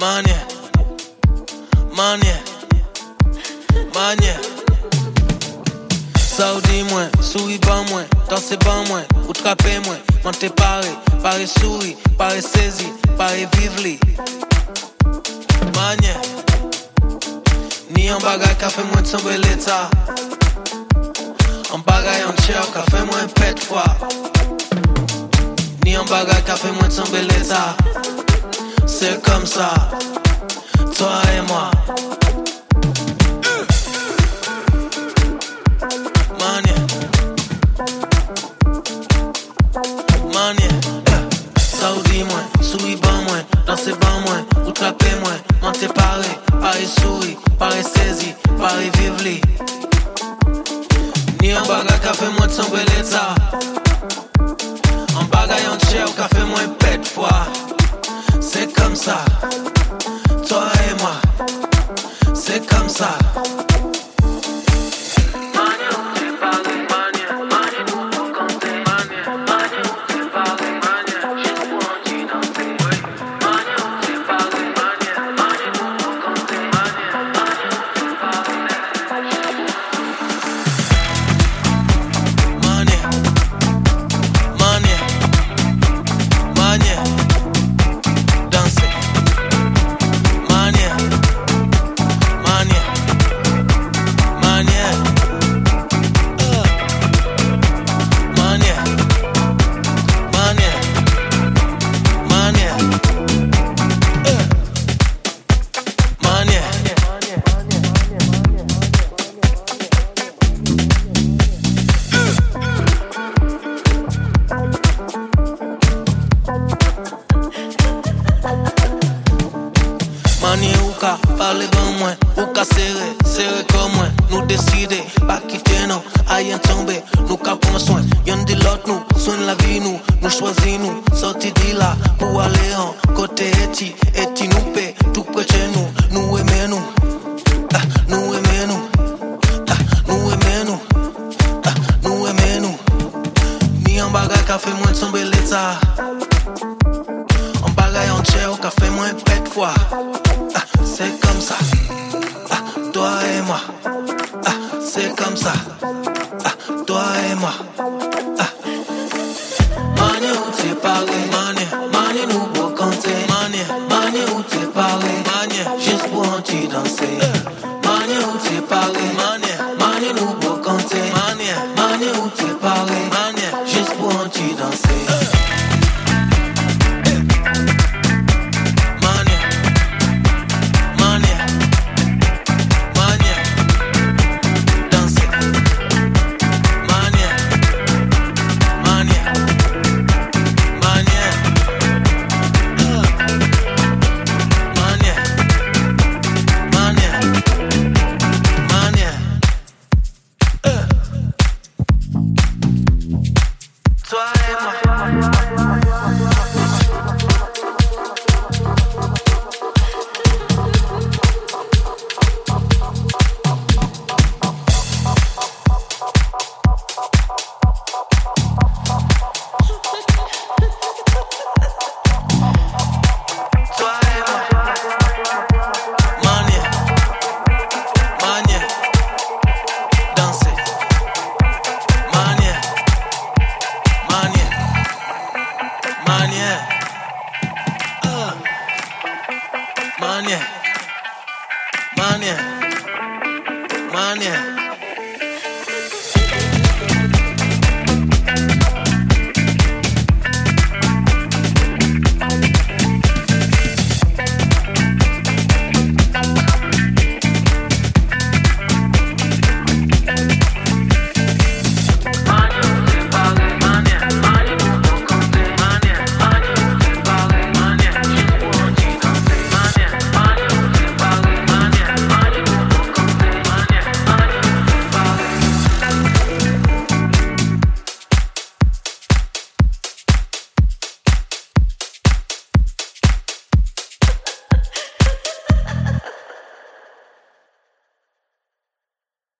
Manye, manye, manye. Saoudi moins, souris ban moins, danser ban moins, ou trapper moins, monter paré, paré souris, paré saisi, paré vivli. Manye, ni en bagay ka fait moins de sombre l'état. En bagay en cher ka fait moins pète fois. Ni en bagay ka fait moins de sombre l'état. C'est comme ça, toi et moi. Manye, manye, Saoudi moins, souris ban moins, danser ban moins, ou trapper moins, monter paré, paré souris, paré saisi, paré vivli. Ni en bagay ka fait moins de sombre l'état. En bagay en cher ka fait moins pète fois. C'est comme ça, toi et moi, c'est comme ça. Manie ou ka parler bon moins, ou ka serrer comme moi. Nous décider, pas quitter non, aïe tomber. Nous ka prendre soin, y'en de l'autre nous, soigne la vie nous choisis nous, sorti de là pour aller en côté eti nous paie, tout près de nous, nous aimer nous, nous aimer nous, nous aimer nous, nous aimer nous. Ni en bagay ka fait moins de sombre l'état. En bagay en cher ka fait moins pète fois. C'est comme ça, toi et moi, c'est comme ça.